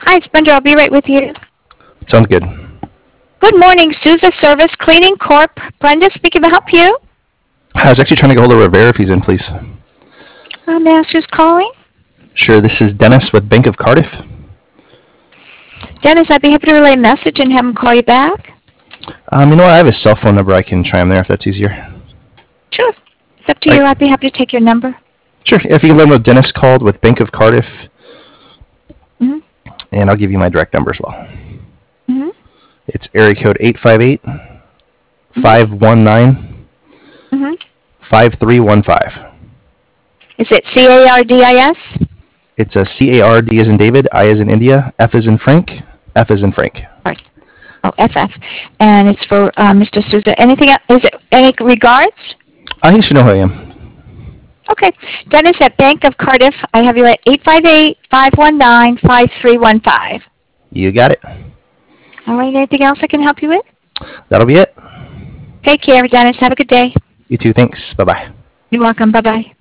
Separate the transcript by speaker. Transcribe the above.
Speaker 1: Hi, it's Brenda. I'll be right with you.
Speaker 2: Sounds good.
Speaker 1: Good morning, Sousa Service Cleaning Corp. Brenda speaking to help you.
Speaker 2: I was actually trying to get hold of Rivera if he's in, please.
Speaker 1: May I ask who's calling?
Speaker 2: Sure, this is Dennis with Bank of Cardiff.
Speaker 1: Dennis, I'd be happy to relay a message and have him call you back.
Speaker 2: You know what? I have his cell phone number. I can try him there if that's easier.
Speaker 1: Sure. It's up to you. I'd be happy to take your number.
Speaker 2: Sure. If you can let him know Dennis called with Bank of Cardiff.
Speaker 1: Mm-hmm.
Speaker 2: And I'll give you my direct number as well.
Speaker 1: Mm-hmm.
Speaker 2: It's area code 858-519-5315.
Speaker 1: Is it CARDIS?
Speaker 2: It's a CARD as in David, I as in India, F as in Frank, F as in Frank.
Speaker 1: Oh, FF. And it's for Mr. Sousa. Anything else? Is it any regards?
Speaker 2: He should know who I am.
Speaker 1: Okay. Dennis at Bank of Cardiff. I have you at 858-519-5315.
Speaker 2: You got it.
Speaker 1: All right. Anything else I can help you with?
Speaker 2: That'll be it.
Speaker 1: Take care, Dennis. Have a good day.
Speaker 2: You too. Thanks. Bye-bye.
Speaker 1: You're welcome. Bye-bye.